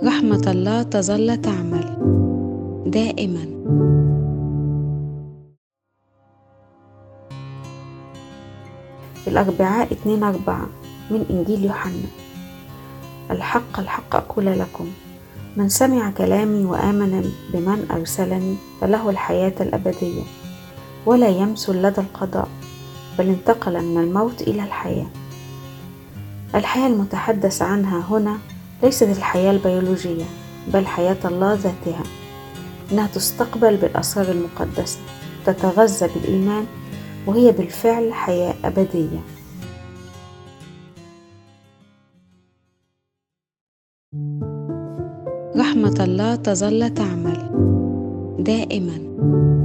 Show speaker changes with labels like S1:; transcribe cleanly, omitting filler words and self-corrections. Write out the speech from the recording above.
S1: رحمة الله تظل تعمل دائما.
S2: الأربعاء 2/4 من إنجيل يوحنا. الحق الحق أقول لكم، من سمع كلامي وآمن بمن أرسلني فله الحياة الأبدية، ولا يمثل لدى القضاء، بل انتقل من الموت إلى الحياة. الحياة المتحدث عنها هنا ليست الحياة البيولوجية، بل حياة الله ذاتها، إنها تستقبل بالأسرار المقدسة، تتغذى بالإيمان، وهي بالفعل حياة أبدية.
S1: رحمة الله تظل تعمل دائما.